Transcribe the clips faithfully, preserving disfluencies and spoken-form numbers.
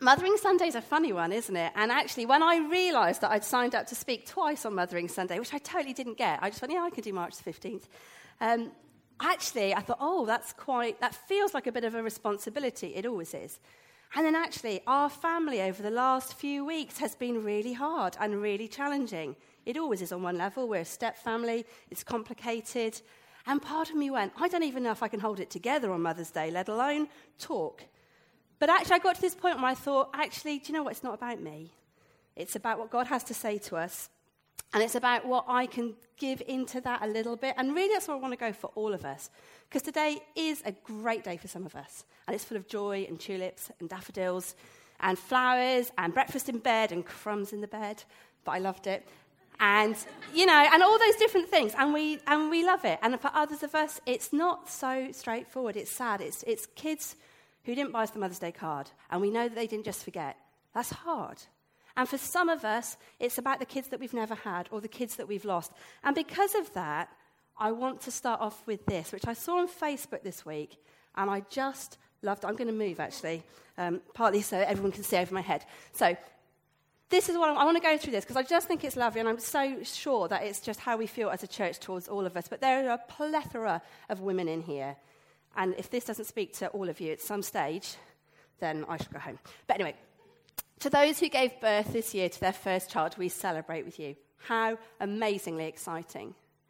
Mothering Sunday's a funny one, isn't it? And actually, when I realised that I'd signed up to speak twice on Mothering Sunday, which I totally didn't get, I just went, yeah, I can do March the fifteenth. Um, actually, I thought, oh, that's quite, that feels like a bit of a responsibility. It always is. And then actually, our family over the last few weeks has been really hard and really challenging. It always is on one level. We're a step family. It's complicated. And part of me went, I don't even know if I can hold it together on Mother's Day, let alone talk. But actually, I got to this point where I thought, actually, do you know what? It's not about me. It's about what God has to say to us. And it's about what I can give into that a little bit. And really, that's what I want to go for all of us. Because today is a great day for some of us. And it's full of joy and tulips and daffodils and flowers and breakfast in bed and crumbs in the bed. But I loved it. And, you know, and all those different things. And we and we love it. And for others of us, it's not so straightforward. It's sad. It's it's kids who didn't buy us the Mother's Day card, and we know that they didn't just forget. That's hard. And for some of us, it's about the kids that we've never had or the kids that we've lost. And because of that, I want to start off with this, which I saw on Facebook this week, and I just loved it. I'm going to move, actually, um, partly so everyone can see over my head. So this is what I'm, I want to go through this, because I just think it's lovely, and I'm so sure that it's just how we feel as a church towards all of us. But there are a plethora of women in here. And if this doesn't speak to all of you at some stage, then I should go home. But anyway, to those who gave birth this year to their first child, we celebrate with you. How amazingly exciting.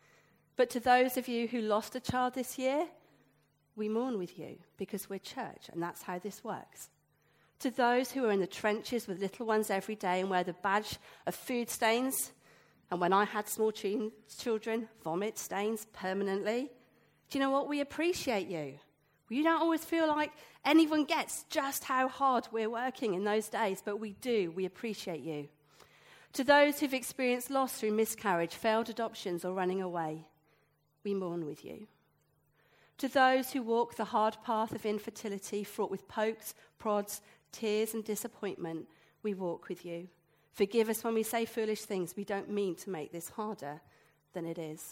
But to those of you who lost a child this year, we mourn with you because we're church, and that's how this works. To those who are in the trenches with little ones every day and wear the badge of food stains, and when I had small ch- children, vomit stains permanently, do you know what? We appreciate you. You don't always feel like anyone gets just how hard we're working in those days, but we do. We appreciate you. To those who've experienced loss through miscarriage, failed adoptions, or running away, we mourn with you. To those who walk the hard path of infertility, fraught with pokes, prods, tears, and disappointment, we walk with you. Forgive us when we say foolish things. We don't mean to make this harder than it is.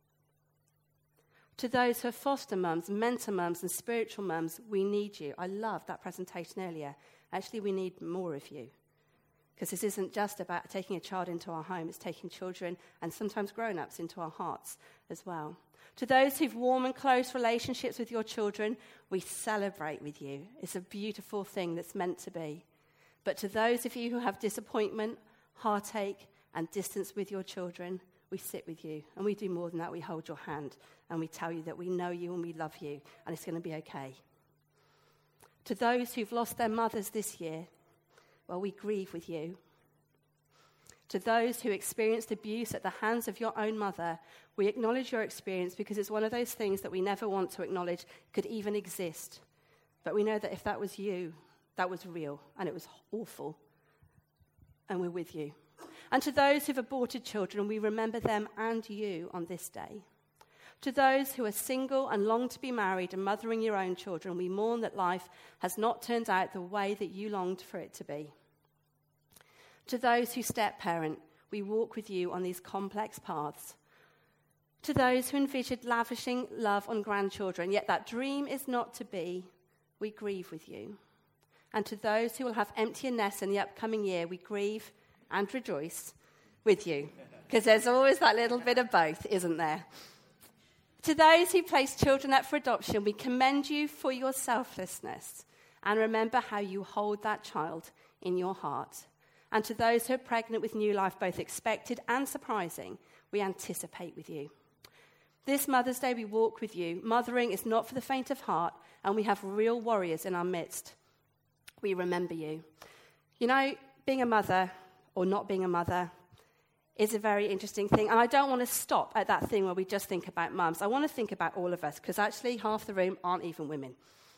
To those who are foster mums, mentor mums, and spiritual mums, we need you. I loved that presentation earlier. Actually, we need more of you. Because this isn't just about taking a child into our home. It's taking children and sometimes grown-ups into our hearts as well. To those who've warm and close relationships with your children, we celebrate with you. It's a beautiful thing that's meant to be. But to those of you who have disappointment, heartache, and distance with your children, we sit with you, and we do more than that. We hold your hand, and we tell you that we know you and we love you, and it's going to be okay. To those who've lost their mothers this year, well, we grieve with you. To those who experienced abuse at the hands of your own mother, we acknowledge your experience because it's one of those things that we never want to acknowledge could even exist. But we know that if that was you, that was real, and it was awful, and we're with you. And to those who've aborted children, we remember them and you on this day. To those who are single and long to be married and mothering your own children, we mourn that life has not turned out the way that you longed for it to be. To those who step-parent, we walk with you on these complex paths. To those who envisioned lavishing love on grandchildren, yet that dream is not to be, we grieve with you. And to those who will have emptier nests in the upcoming year, we grieve and rejoice with you. Because there's always that little bit of both, isn't there? To those who place children up for adoption, we commend you for your selflessness and remember how you hold that child in your heart. And to those who are pregnant with new life, both expected and surprising, we anticipate with you. This Mother's Day, we walk with you. Mothering is not for the faint of heart, and we have real warriors in our midst. We remember you. You know, being a mother or not being a mother is a very interesting thing. And I don't want to stop at that thing where we just think about mums. I want to think about all of us, because actually half the room aren't even women.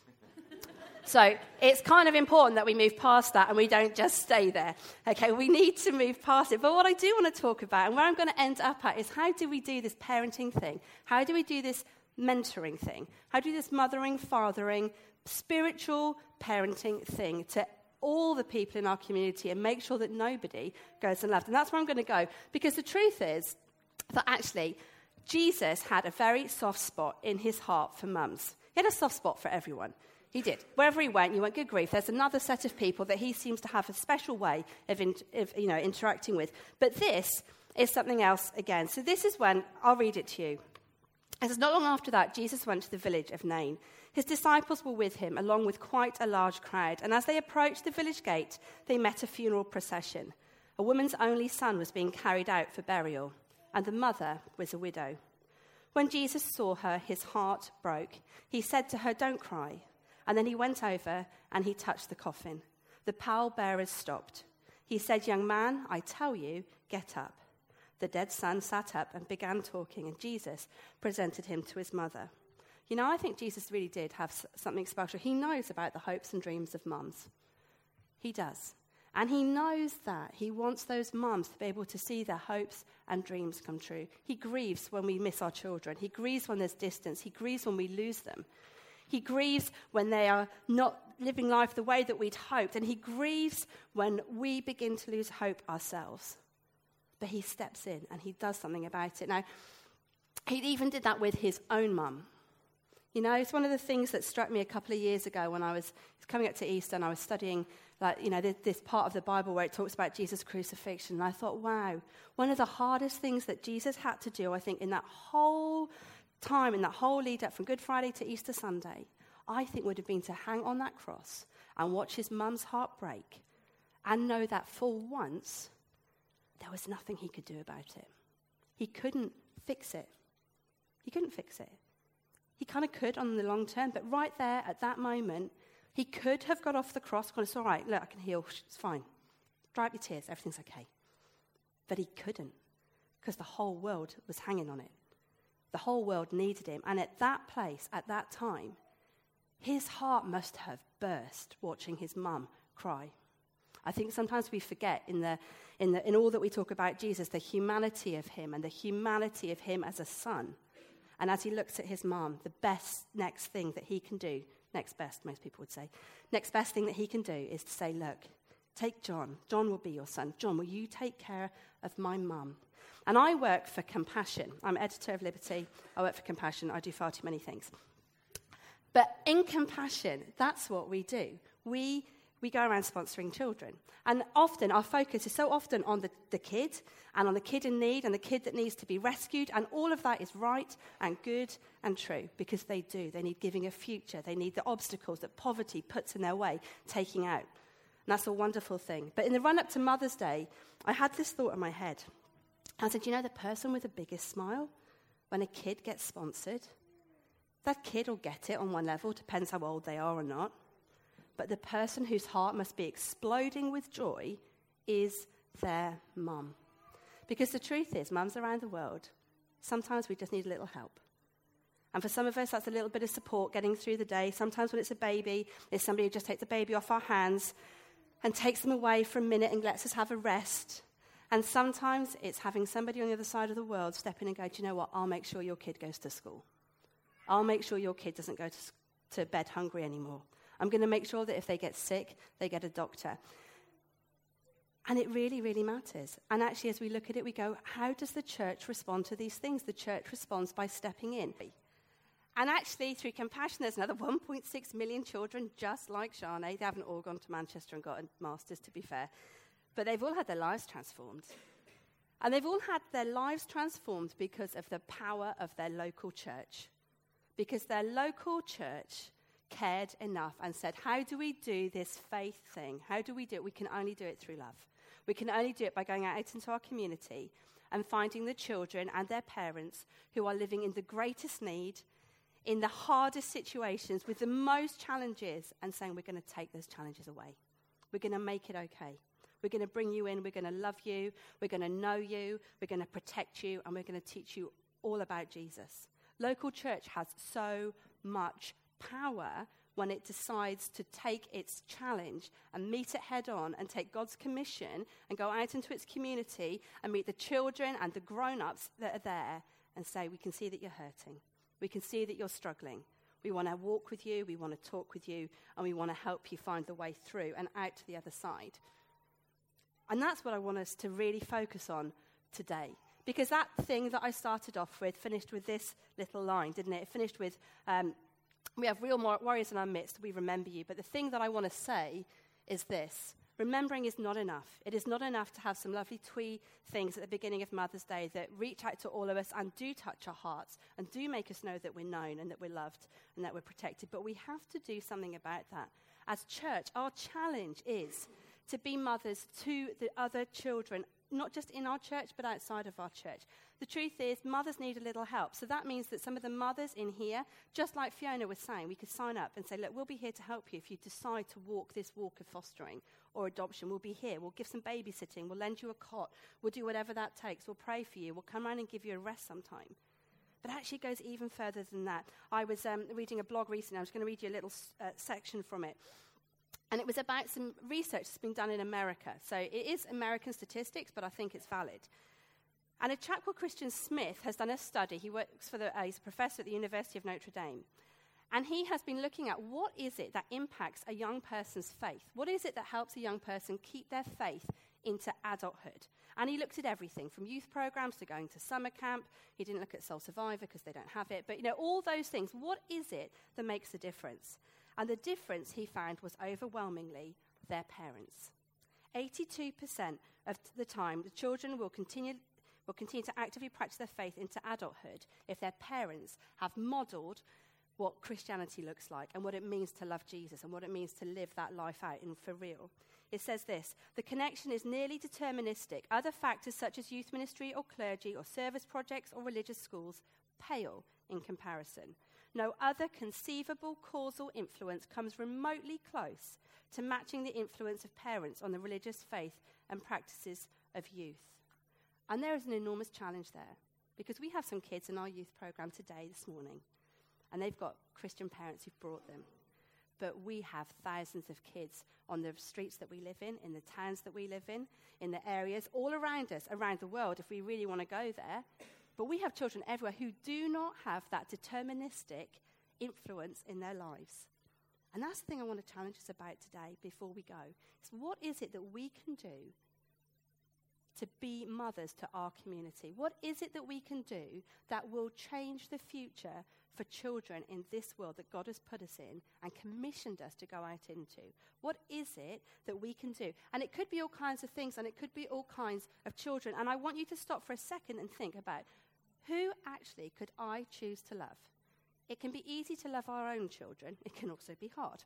So it's kind of important that we move past that and we don't just stay there. Okay, we need to move past it. But what I do want to talk about, and where I'm going to end up at, is how do we do this parenting thing? How do we do this mentoring thing? How do we do this mothering, fathering, spiritual parenting thing to all the people in our community and make sure that nobody goes unloved? And that's where I'm going to go. Because the truth is that actually Jesus had a very soft spot in his heart for mums. He had a soft spot for everyone. He did. Wherever he went, you went, good grief, there's another set of people that he seems to have a special way of, in, of you know, interacting with. But this is something else again. So this is when, I'll read it to you. It says, not long after that, Jesus went to the village of Nain. His disciples were with him, along with quite a large crowd. And as they approached the village gate, they met a funeral procession. A woman's only son was being carried out for burial, and the mother was a widow. When Jesus saw her, his heart broke. He said to her, don't cry. And then he went over and he touched the coffin. The pallbearers stopped. He said, young man, I tell you, get up. The dead son sat up and began talking, and Jesus presented him to his mother. You know, I think Jesus really did have something special. He knows about the hopes and dreams of mums. He does. And he knows that. He wants those mums to be able to see their hopes and dreams come true. He grieves when we miss our children. He grieves when there's distance. He grieves when we lose them. He grieves when they are not living life the way that we'd hoped. And he grieves when we begin to lose hope ourselves. But he steps in and he does something about it. Now, he even did that with his own mum. You know, it's one of the things that struck me a couple of years ago when I was coming up to Easter and I was studying, like, you know, this, this part of the Bible where it talks about Jesus' crucifixion. And I thought, wow, one of the hardest things that Jesus had to do, I think, in that whole time, in that whole lead up from Good Friday to Easter Sunday, I think would have been to hang on that cross and watch his mum's heart break and know that for once there was nothing he could do about it. He couldn't fix it. He couldn't fix it. He kind of could on the long term, but right there at that moment, he could have got off the cross, gone, it's all right, look, I can heal, it's fine. Dry up your tears, everything's okay. But he couldn't, because the whole world was hanging on it. The whole world needed him. And at that place, at that time, his heart must have burst watching his mum cry. I think sometimes we forget in the in the in all that we talk about Jesus, the humanity of him and the humanity of him as a son. And as he looks at his mom, the best next thing that he can do, next best, most people would say, next best thing that he can do is to say, look, take John. John will be your son. John, will you take care of my mum? And I work for Compassion. I'm editor of Liberty. I work for Compassion. I do far too many things. But in Compassion, that's what we do. We we go around sponsoring children. And often, our focus is so often on the, the kid and on the kid in need and the kid that needs to be rescued. And all of that is right and good and true because they do. They need giving a future. They need the obstacles that poverty puts in their way, taking out. And that's a wonderful thing. But in the run-up to Mother's Day, I had this thought in my head. I said, you know the person with the biggest smile? When a kid gets sponsored, that kid will get it on one level, depends how old they are or not. But the person whose heart must be exploding with joy is their mum. Because the truth is, mums around the world, sometimes we just need a little help. And for some of us, that's a little bit of support getting through the day. Sometimes when it's a baby, it's somebody who just takes the baby off our hands and takes them away for a minute and lets us have a rest. And sometimes it's having somebody on the other side of the world step in and go, do you know what, I'll make sure your kid goes to school. I'll make sure your kid doesn't go to, to bed hungry anymore. I'm going to make sure that if they get sick, they get a doctor. And it really, really matters. And actually, as we look at it, we go, how does the church respond to these things? The church responds by stepping in. And actually, through Compassion, there's another one point six million children just like Shane. They haven't all gone to Manchester and got a master's, to be fair. But they've all had their lives transformed. And they've all had their lives transformed because of the power of their local church. Because their local church cared enough and said, how do we do this faith thing? How do we do it? We can only do it through love. We can only do it by going out into our community and finding the children and their parents who are living in the greatest need, in the hardest situations, with the most challenges, and saying we're going to take those challenges away. We're going to make it okay. We're going to bring you in. We're going to love you. We're going to know you. We're going to protect you. And we're going to teach you all about Jesus. Local church has so much power when it decides to take its challenge and meet it head on and take God's commission and go out into its community and meet the children and the grown-ups that are there and say, we can see that you're hurting. We can see that you're struggling. We want to walk with you. We want to talk with you. And we want to help you find the way through and out to the other side. And that's what I want us to really focus on today. Because that thing that I started off with finished with this little line, didn't it? It finished with, um, We have real warriors in our midst. We remember you. But the thing that I want to say is this. Remembering is not enough. It is not enough to have some lovely twee things at the beginning of Mother's Day that reach out to all of us and do touch our hearts and do make us know that we're known and that we're loved and that we're protected. But we have to do something about that. As church, our challenge is to be mothers to the other children, not just in our church, but outside of our church. The truth is, mothers need a little help. So that means that some of the mothers in here, just like Fiona was saying, we could sign up and say, look, we'll be here to help you if you decide to walk this walk of fostering or adoption. We'll be here. We'll give some babysitting. We'll lend you a cot. We'll do whatever that takes. We'll pray for you. We'll come around and give you a rest sometime. But actually it goes even further than that. I was um, reading a blog recently. I was going to read you a little uh, section from it. And it was about some research that's been done in America. So it is American statistics, but I think it's valid. And a chap called Christian Smith has done a study. He works for the, uh, he's a professor at the University of Notre Dame. And he has been looking at what is it that impacts a young person's faith? What is it that helps a young person keep their faith into adulthood? And he looked at everything from youth programs to going to summer camp. He didn't look at Soul Survivor because they don't have it. But, you know, all those things. What is it that makes a difference? And the difference, he found, was overwhelmingly their parents. eighty-two percent of the time, the children will continue, will continue to actively practice their faith into adulthood if their parents have modelled what Christianity looks like and what it means to love Jesus and what it means to live that life out in for real. It says this, the connection is nearly deterministic. Other factors such as youth ministry or clergy or service projects or religious schools pale in comparison. No other conceivable causal influence comes remotely close to matching the influence of parents on the religious faith and practices of youth. And there is an enormous challenge there, because we have some kids in our youth program today, this morning, and they've got Christian parents who've brought them. But we have thousands of kids on the streets that we live in, in the towns that we live in, in the areas all around us, around the world, if we really want to go there. But we have children everywhere who do not have that deterministic influence in their lives. And that's the thing I want to challenge us about today before we go. Is what is it that we can do to be mothers to our community? What is it that we can do that will change the future for children in this world that God has put us in and commissioned us to go out into? What is it that we can do? And it could be all kinds of things, and it could be all kinds of children. And I want you to stop for a second and think about, who actually could I choose to love? It can be easy to love our own children. It can also be hard.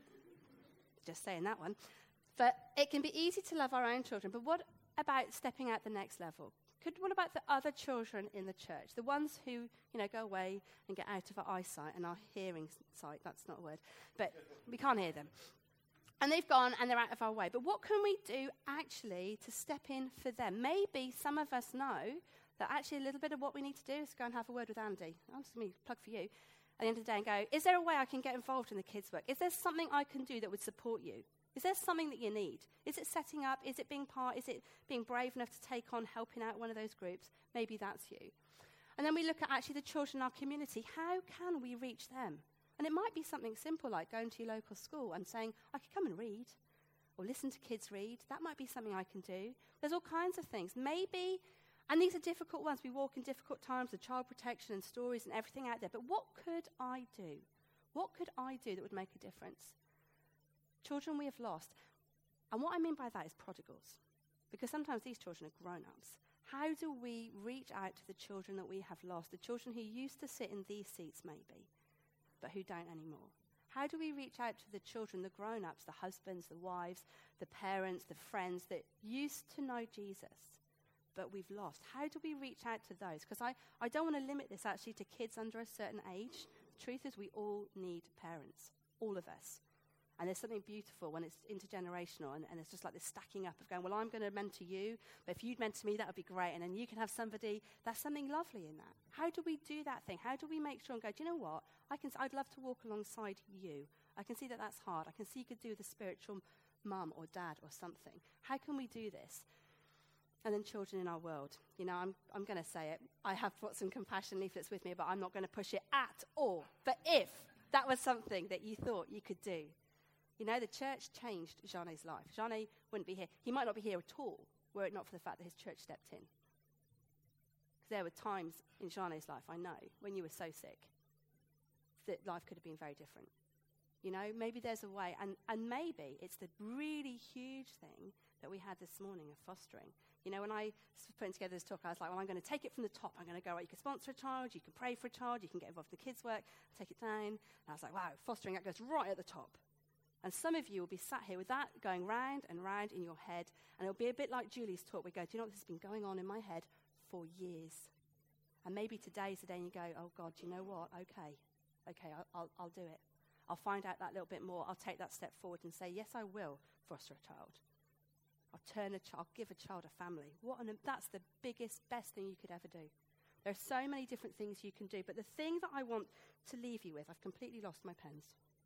Just saying that one. But it can be easy to love our own children. But what about stepping out the next level? Could, what about the other children in the church? The ones who, you know, go away and get out of our eyesight and our hearing sight. That's not a word. But we can't hear them. And they've gone and they're out of our way. But what can we do actually to step in for them? Maybe some of us know that actually a little bit of what we need to do is go and have a word with Andy. I'm just going to plug for you at the end of the day and go, is there a way I can get involved in the kids' work? Is there something I can do that would support you? Is there something that you need? Is it setting up? Is it being part? Is it being brave enough to take on helping out one of those groups? Maybe that's you. And then we look at actually the children in our community. How can we reach them? And it might be something simple like going to your local school and saying, I could come and read or listen to kids read. That might be something I can do. There's all kinds of things. Maybe... And these are difficult ones. We walk in difficult times with child protection and stories and everything out there. But what could I do? What could I do that would make a difference? Children we have lost. And what I mean by that is prodigals. Because sometimes these children are grown-ups. How do we reach out to the children that we have lost? The children who used to sit in these seats maybe, but who don't anymore. How do we reach out to the children, the grown-ups, the husbands, the wives, the parents, the friends that used to know Jesus, but we've lost? How do we reach out to those? Because I, I don't want to limit this actually to kids under a certain age. The truth is we all need parents, all of us. And there's something beautiful when it's intergenerational and, and it's just like this stacking up of going, well, I'm going to mentor you, but if you'd mentor me, that would be great. And then you can have somebody. There's something lovely in that. How do we do that thing? How do we make sure and go, do you know what? I can, I'd love to walk alongside you. I can see that that's hard. I can see you could do the spiritual mum or dad or something. How can we do this? And then children in our world. You know, I'm I'm going to say it. I have brought some compassion leaflets with me, but I'm not going to push it at all. But if that was something that you thought you could do, you know, the church changed Jeanet's life. Jeanet wouldn't be here. He might not be here at all were it not for the fact that his church stepped in. Because there were times in Jeanet's life, I know, when you were so sick, that life could have been very different. You know, maybe there's a way, and, and maybe it's the really huge thing that we had this morning of fostering. You know, when I was putting together this talk, I was like, well, I'm going to take it from the top. I'm going to go, right, you can sponsor a child, you can pray for a child, you can get involved in the kids' work, take it down. And I was like, wow, fostering, that goes right at the top. And some of you will be sat here with that going round and round in your head, and it'll be a bit like Julie's talk. We go, do you know what, this has been going on in my head for years. And maybe today's the day and you go, oh, God, do you know what? Okay, okay, I'll, I'll, I'll do it. I'll find out that little bit more. I'll take that step forward and say, yes, I will foster a child. I'll turn a child, give a child a family. What an, that's the biggest, best thing you could ever do. There are so many different things you can do, but the thing that I want to leave you with, I've completely lost my pens.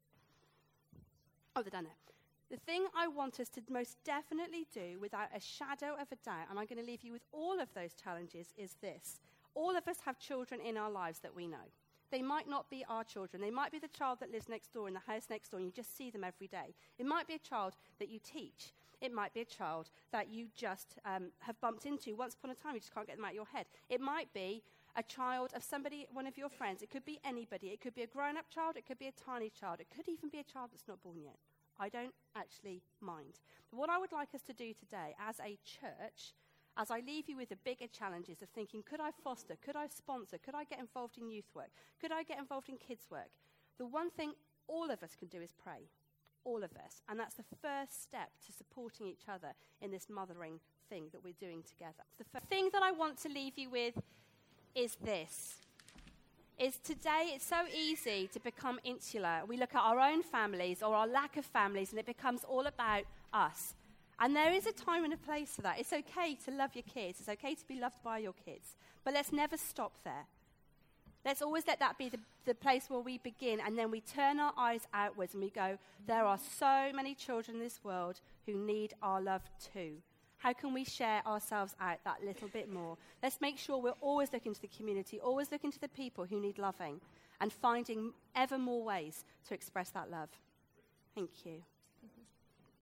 Oh, they're down there. The thing I want us to most definitely do without a shadow of a doubt, and I'm going to leave you with all of those challenges, is this. All of us have children in our lives that we know. They might not be our children. They might be the child that lives next door in the house next door and you just see them every day. It might be a child that you teach. It might be a child that you just um, have bumped into once upon a time. You just can't get them out of your head. It might be a child of somebody, one of your friends. It could be anybody. It could be a grown-up child. It could be a tiny child. It could even be a child that's not born yet. I don't actually mind. But what I would like us to do today as a church, as I leave you with the bigger challenges of thinking, could I foster, could I sponsor, could I get involved in youth work, could I get involved in kids work? The one thing all of us can do is pray, all of us. And that's the first step to supporting each other in this mothering thing that we're doing together. The first thing that I want to leave you with is this. Is today it's so easy to become insular. We look at our own families or our lack of families and it becomes all about us. And there is a time and a place for that. It's okay to love your kids. It's okay to be loved by your kids. But let's never stop there. Let's always let that be the, the place where we begin, and then we turn our eyes outwards and we go, there are so many children in this world who need our love too. How can we share ourselves out that little bit more? Let's make sure we're always looking to the community, always looking to the people who need loving, and finding ever more ways to express that love. Thank you.